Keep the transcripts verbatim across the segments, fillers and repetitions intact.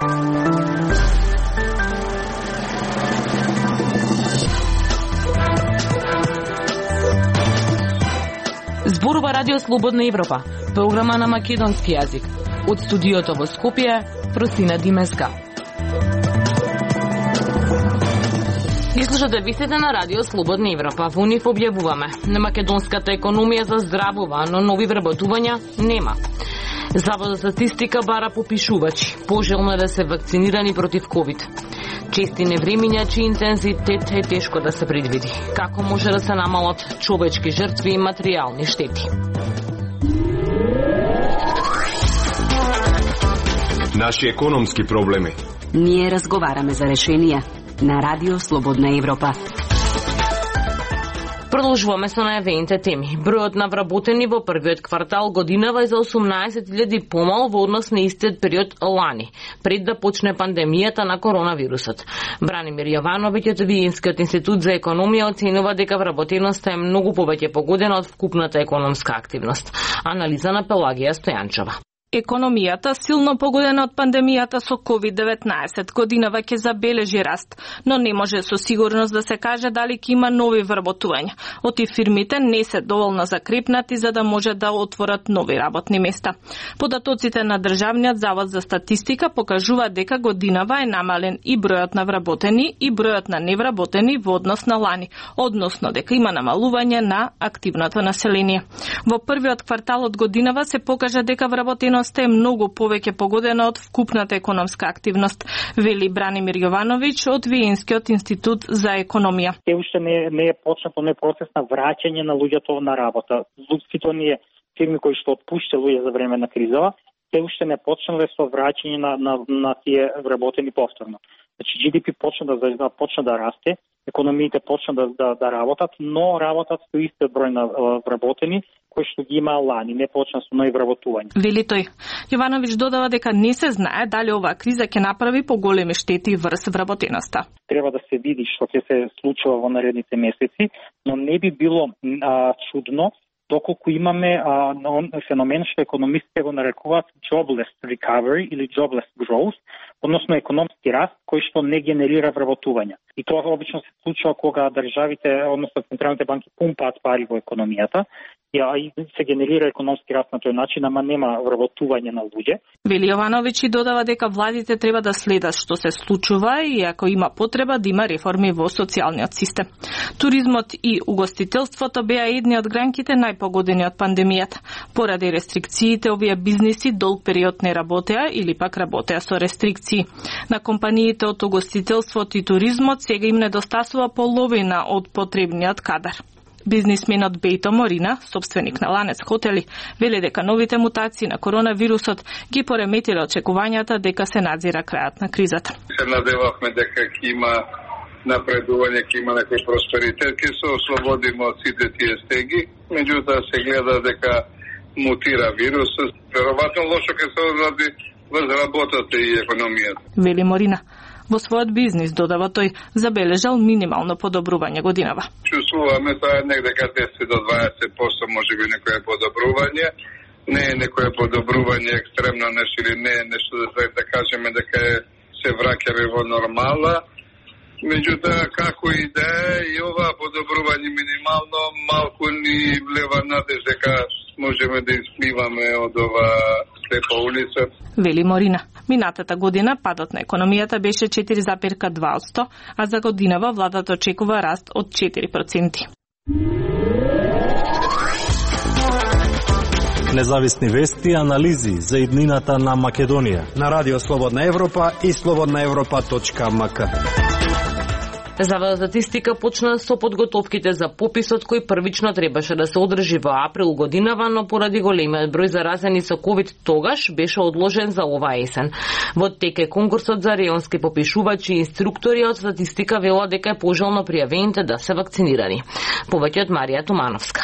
Зборува Радио Слободна Европа, програма на македонски јазик. Од студиото во Скопје, Просина Димеска. Ги слушате вистите на Радио Слободна Европа. Во нив објавуваме: на македонската економија заздравува, но нови вработувања нема. Завод за статистика бара попишувачи. Пожелно е да се вакцинирани против ковид. Чести невремиња, чиј интензитет е тешко да се предвиди. Како може да се намалат човечки жртви и материјални штети? Наши економски проблеми. Ние разговараме за решенија на Радио Слободна Европа. Продолжуваме со најавените теми. Бројот на вработени во првиот квартал годинава е за осумнаесет илјади помал во однос на истиот период лани, пред да почне пандемијата на коронавирусот. Бранимир Јовановиќ од Виенскиот институт за економија оценува дека вработеноста е многу повеќе погодена од вкупната економска активност. Анализа на Пелагија Стојанчова. Економијата, силно погодена од пандемијата со ковид деветнаесет, годинава ќе забележи раст, но не може со сигурност да се каже дали ќе има нови вработувања. Оти фирмите не се доволно закрепнати за да може да отворат нови работни места. Податоците на Државниот завод за статистика покажуваат дека годинава е намален и бројот на вработени и бројот на невработени во однос на лани, односно дека има намалување на активното население. Во првиот квартал од годинава се покажа дека вработено е многу повеќе погодена од вкупната економска активност, вели Бранимир Јовановиќ од Виенскиот институт за економија. Те уште не, не е почнато не процес на враќање на луѓето на работа. Сите оние фирми кои што отпушти луѓе за време на кризава, те уште не почнале со враќање на, на, на тие вработени повторно. Значи Джи Ди Пи почна да, да почна да расте, економиите почна да, да, да работат, но работат со истиот број на вработени кои што ги има лани, не почна со нови вработувања. Вели тој. Јовановиќ додава дека не се знае дали оваа криза ќе направи поголеми штети врз вработеноста. Треба да се види што ќе се случува во наредните месеци, но не би било а, чудно доколку имаме а, феномен што економистите го нарекуваат jobless recovery или jobless growth, односно економски раст кој што не генерира вработувања. И тоа обично се случува кога државите, односно централните банки пумпаат пари во економијата, и се генерира економски раст на тој начин, ама нема вработување на луѓе. Вели Јовановиќ и додава дека владите треба да следат што се случува и ако има потреба да има реформи во социјалниот систем. Туризмот и угостителството беа едни од гранките најпогодени од пандемијата. Поради рестрикциите, овие бизниси долг период не работеа или пак работеа со рестрикции. На компаниите од угостителствот и туризмот сега им недостасува половина од потребниот кадар. Бизнисменот Бејто Морина, собственик на ланец хотели, вели дека новите мутации на коронавирусот ги пореметиле очекувањата дека се надзира крајот на кризата. Се надевавме дека ќе има напредување, ќе има некој просперитет, ќе се ослободиме од сите тие стеги, меѓутоа се гледа дека мутира вирусот. Веројатно лошо ќе се одрази врз работата и економијата. Вели Морина. Во својот бизнис, додава тој, забележал минимално подобрување годинава. Чувствуваме тоа некаде десет до дваесет проценти можеби некое подобрување. Не е некое подобрување екстремно нешто или не е нешто да, да кажеме дека се враќаме во нормала. Меѓутоа, како и да е, и ова подобрување минимално малку ни влева надеж дека можеме да изпливаме од ова слепа улица. Вели Морина. Минатата година падот на економијата беше четири запирка два одсто, а за годинава владата очекува раст од четири проценти. Независни вести и анализи за иднината на Македонија на Радио Слободна Европа и слободна европа точка ем ка. Заводот за статистика почна со подготовките за пописот кој првично требаше да се одржи во април годинава, но поради големиот број заразени со ковид тогаш беше одложен за оваа есен. Во тек е конкурсот за реонски попишувачи и инструктори од статистика велат дека е пожелно пријавените да се вакцинирани. Повеќе од Марија Тумановска.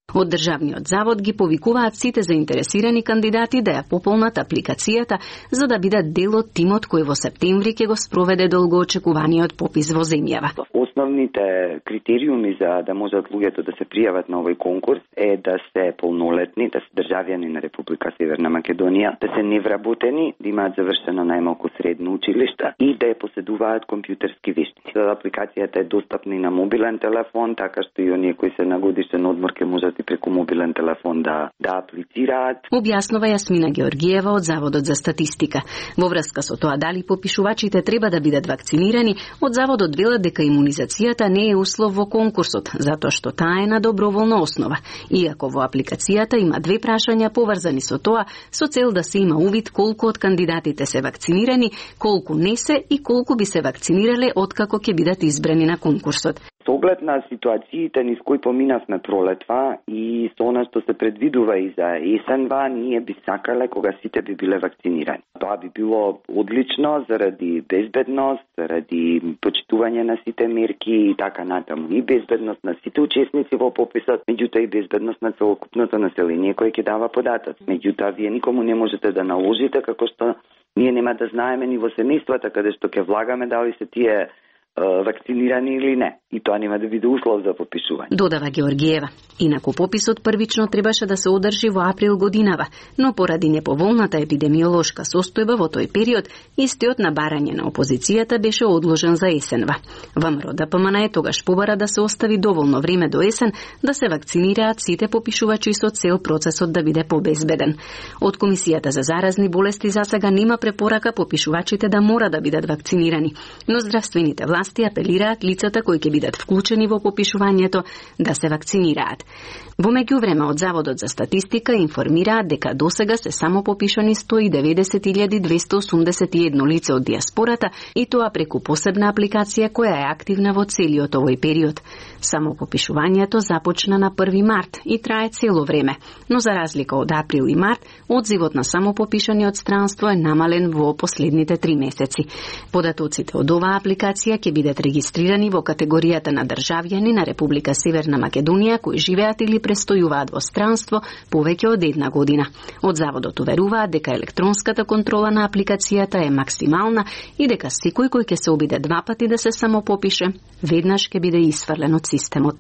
Од Државниот завод ги повикуваат сите заинтересирани кандидати да ја пополнат апликацијата за да бидат дел од тимот кој во септември ќе го спроведе долгоочекуваниот попис во земјава. Основните критериуми за да можат луѓето да се пријават на овој конкурс е да се полнолетни, да се државјани на Република Северна Македонија, да се невработени, да имаат завршено најмалку средно училиште и да ја поседуваат компјутерски вештици. Апликацијата е достапна и на мобилен телефон, така што и оние кои се на годишен одмор ќе можат и преку мобилен телефон да да аплицираат. Објаснува Јасмина Георгиева од Заводот за статистика. Во врска со тоа дали попишувачите треба да бидат вакцинирани, од Заводот велат дека имунизацијата не е услов во конкурсот, затоа што таа е на доброволна основа. Иако во апликацијата има две прашања поврзани со тоа, со цел да се има увид колку од кандидатите се вакцинирани, колку не се и колку би се вакцинирале откако ќе бидат избрани на конкурсот. Со оглед на ситуациите низ кои поминавме пролетва и со она што се предвидува и за есенва, ние би сакале кога сите би биле вакцинирани. Тоа би било одлично заради безбедност, заради почитување на сите мерки и така натаму. И безбедност на сите учесници во пописот, меѓутоа и безбедност на целокупното население кој ќе дава податоци. Меѓутоа, вие никому не можете да наложите, како што ние нема да знаеме ни во семејствата каде што ќе влагаме дали се тие вакцинирани или не. И тоа нема да биде услов за попишување. Додава Георгиева. Инаку пописот првично требаше да се одржи во април годинава, но поради неповолната епидемиолошка состојба во тој период, истиот на барање на опозицијата беше одложен за есенва. ВМРО Д П М Н е тогаш побара да се остави доволно време до есен да се вакцинираат сите попишувачи со цел процесот да биде побезбеден. Од Комисијата за заразни болести засега нема препорака попишувачите да мора да бидат вакцинирани, но здравствените власти апелираат лицата кои ќе бидат вклучени во попишувањето да се вакцинираат. Во меѓувреме од Заводот за статистика информираат дека досега се само попишани сто и деветдесет илјади двесте осумдесет и едно лица од диаспората и тоа преку посебна апликација која е активна во целиот овој период. Само попишувањето започна на први март и трае цело време, но за разлика од април и март, одзивот на самопопишаниот странство е намален во последните три месеци. Податоците од оваа апликација ќе бидат регистрирани во категоријата на државјани на Република Северна Македонија кои живеат или престојуваат во странство повеќе од една година. Од Заводот уверуваат дека електронската контрола на апликацијата е максимална и дека секој кој ќе се обиде два пати да се самопопише, веднаш ќе биде исфрлен од системот.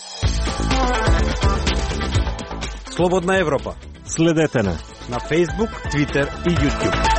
Слободна Европа. Следете на на Facebook, Twitter и YouTube.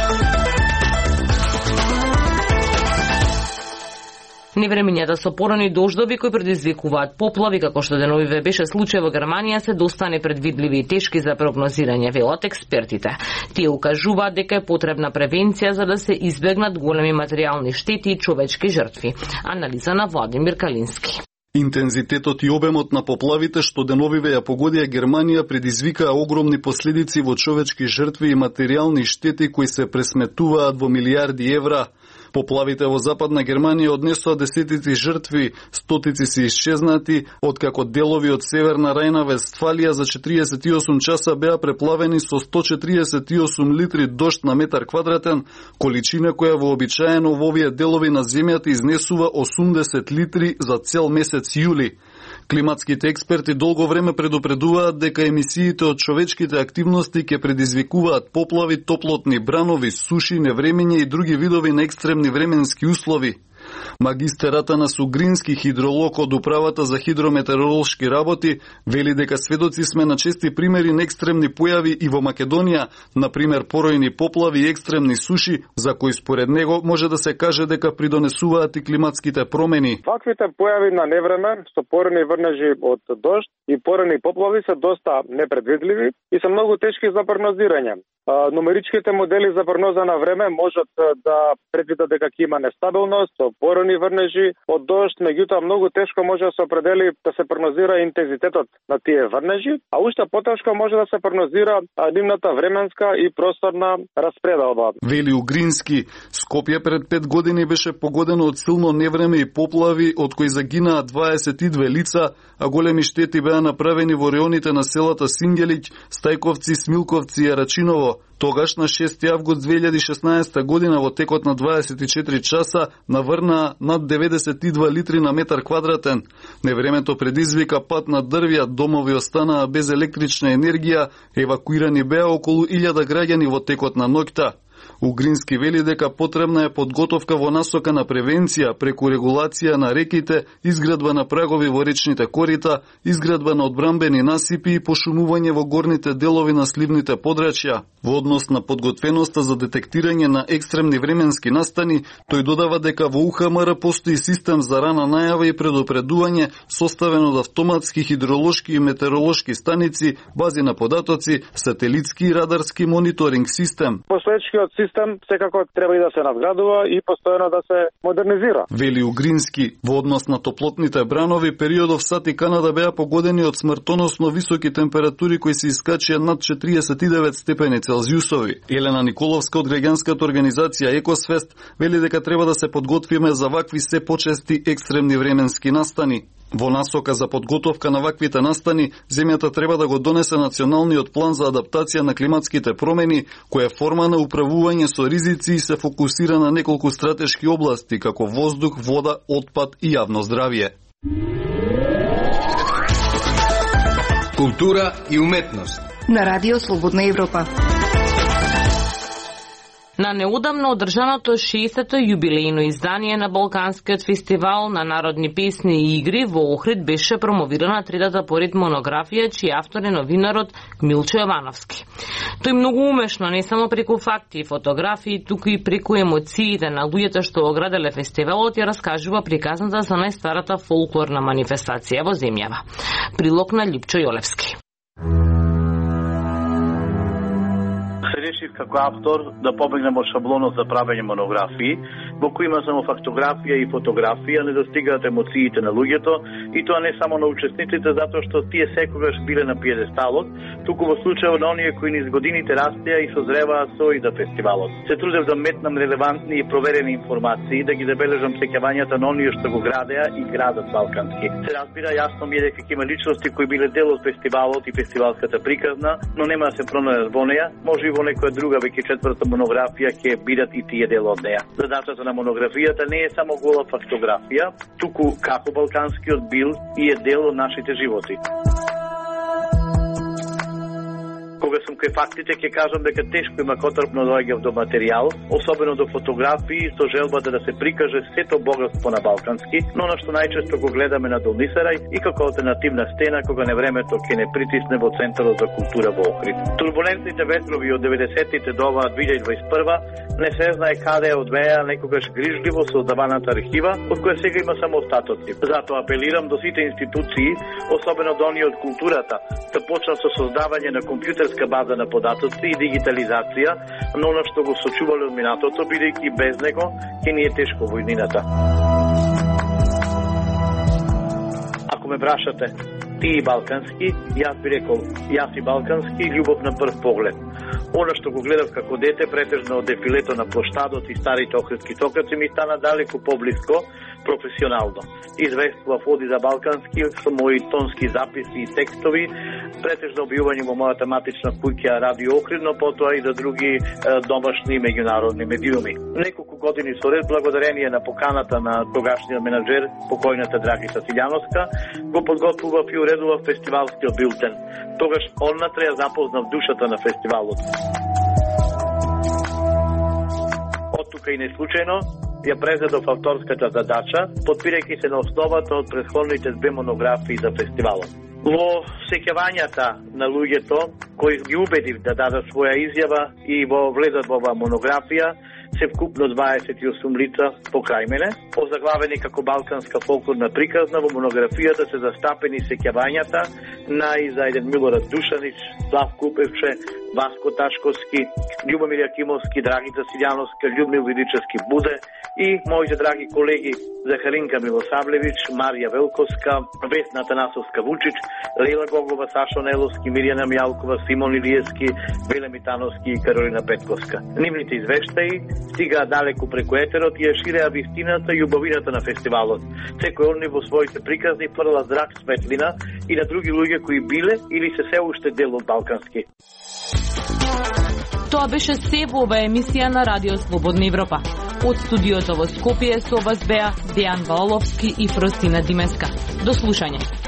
Невремењата со порани дождови кои предизвикуваат поплави, како што деновиве беше случај во Германија, се доста непредвидливи и тешки за прогнозирање, велат експертите. Тие укажуваат дека е потребна превенција за да се избегнат големи материјални штети и човечки жртви. Анализа на Владимир Калински. Интензитетот и обемот на поплавите што деновиве ја погодија Германија предизвикаа огромни последици во човечки жртви и материјални штети кои се пресметуваат во милијарди евра. Поплавите во Западна Германија однесоа десетици жртви, стотици се исчезнати, откако делови од Северна Рајна-Вестфалија за четириесет и осум часа беа преплавени со сто четириесет и осум литри дожд на метар квадратен, количина која вообичаено во овие делови на земјата изнесува осумдесет литри за цел месец јули. Климатските експерти долго време предупредуваат дека емисиите од човечките активности ќе предизвикуваат поплави, топлотни бранови, суши, невремење и други видови на екстремни временски услови. Магистер Атанас Угрински, хидролог од Управата за хидрометеоролошки работи, вели дека сведоци сме на чести примери на екстремни појави и во Македонија, например поројни поплави и екстремни суши, за кои според него може да се каже дека придонесуваат и климатските промени. Ваквите појави на невреме со порени врнежи од дожд и порени поплави се доста непредвидливи и се многу тешки за прогнозирање. Нумеричките модели за прогноза на време можат да предвидат дека ќе има нестабилност со порани врнежи од дожд, меѓутоа многу тешко може да се определи да се прогнозира интензитетот на тие врнежи, а уште потешко може да се прогнозира нивната временска и просторна распределба. Вели Угрински, Скопје пред пет години беше погодено од силно невреме и поплави, од кои загинаа дваесет и две лица, а големи штети беа направени во реоните на селата Сингелиќ, Стајковци, Смилковци и Рачиново. Тогаш на шести август две илјади и шеснаесета година во текот на дваесет и четири часа наврнаа над деветдесет и два литри на метар квадратен. Невремето предизвика пад на дрвја, домови останаа без електрична енергија, евакуирани беа околу илјада граѓани во текот на ноќта. Угрински вели дека потребна е подготовка во насока на превенција преку регулација на реките, изградба на прагови во речните корита, изградба на одбрамбени насипи и пошумување во горните делови на сливните подрачја. Во однос на подготвеноста за детектирање на екстремни временски настани, тој додава дека во У Х М Р постои систем за рана најава и предупредување составен од автоматски хидролошки и метеоролошки станици, бази на податоци, сателитски и радарски мониторинг систем. Последичкиот систем секако треба и да се надградува и постојано да се модернизира. Вели Угрински, во однос на топлотните бранови, периодов САД и Канада беа погодени од смртоносно високи температури кои се искачија над четириесет и девет степени Целзиусови. Елена Николовска од граѓанската организација Екосвест вели дека треба да се подготвиме за вакви се почести екстремни временски настани. Во насока за подготовка на ваквите настани, земјата треба да го донесе националниот план за адаптација на климатските промени, која е форма на управување со ризици и се фокусира на неколку стратешки области, како воздух, вода, отпад и јавно здравје. Култура и уметност на Радио Слободна Европа. На неудамно одржаното шеесето јубилејно издание на Балканскиот фестивал на народни песни и игри во Охрид беше промовирана третата поред монографија, чиј автор е новинарот Милчо Јовановски. Тој многу умешно, не само преку факти и фотографии, туку и преку емоциите на луѓето што ограделе фестивалот, ја раскажува приказната за најстарата фолклорна манифестација во земјава. Прилог на Липчо Јолевски. Решив како автор да побегнем од шаблонот за правење монографии, во кои има само фактографија и фотографија, не достигаат емоциите на луѓето, и тоа не само на учесниците, затоа што тие секогаш биле на пиедесталот, туку во случајот на оние кои низ годините растеа и созреваа со и за фестивалот. Се трудев да метнам релевантни и проверени информации, да ги забележам сеќавањата на оние што го градеа и градат Балкански. Се разбира, јасно ми е дека има личности кои биле дел од фестивалот и фестивалската приказна, но нема да се пронајдат во неја, може и во некоја друга веќе четврта монографија ќе бидат и тие дел од неја. Задачата на монографијата не е само гола фактографија, туку како Балканскиот бил и е дел од нашите животи. Кога сум кај фактите, ќе кажам дека тешко има котрпно доаѓав до материјал, особено до фотографии, со желбата да се прикаже сето богатство на Балкански, но на што најчесто го гледаме на Долнисарај и како алтернативна стена кога невремето ќе не притисне во Центарот за култура во Охрид. Турбулентните ветрови од деветдесетите до оваа две илјади дваесет и прва не се знае каде одвеа некогаш грижливо создаваната архива, од која сега има само остатоци. Затоа апелирам до сите институции, особено до оние од културата, да почнат со создавање на компјутерска база на податоци и дигитализација, но она што го сочувале од минатото, бидејќи без него ќе ни е тешко војнината. Ако ме прашате, ти и Балкански, јас би рекол, јас и Балкански, љубов на прв поглед. Она што го гледав како дете, претежно од дефилето на плоштадот и старите охридски токаци, ми стана далеку поблиско, професионално. Известував оди за Балкански со мои тонски записи и текстови, претежно објавување во мојата матична куќа Радио Охрид, но потоа и за други е, домашни и меѓународни медиуми. Неколку години со ред, благодарение на поканата на тогашниот менаџер, покојната Драгица Силјановска, го подготвував и уредував фестивалскиот билтен. Тогаш оннатре ја запознав душата на фестивалот. Од тука и не случајно ја презедов авторската задача, подпирајќи се на основата од претходните две монографии за фестивалот. Во сеќавањата на луѓето кои ги убедив да дадат своја изјава и во влезат во оваа монографија, се вкупно дваесет и осум лица покрај мене, озаглавени како балканска фолклорна приказна. Во монографијата се застапени сеќавањата на Изајден Милорад Душанич, Славко Упевче, Васко Ташковски, Љубомир Јакимовски, Драгица Силјановска, Љубмил Видичевски Буде и моите драги колеги Захаринка Милосавлевич, Марија Велковска, Весна Танасовска Вучич, Лела Гогова, Сашо Неловски, Мирјана Мјалкова, Симон Илиевски, Веле Митановски и Каролина Петковска. Нивните извештаи стигаа далеку преку етерот и ја ширеа вистината и убавината на фестивалот. Секој од нив во своите приказни фрла зрак светлина и на други луѓе кои биле или се се уште дел од Балкански. Тоа беше се во оваа емисија на Радио Слободна Европа. Од студиото во Скопје со вас беа Дејан Валовски и Фростина Димеска. До слушање.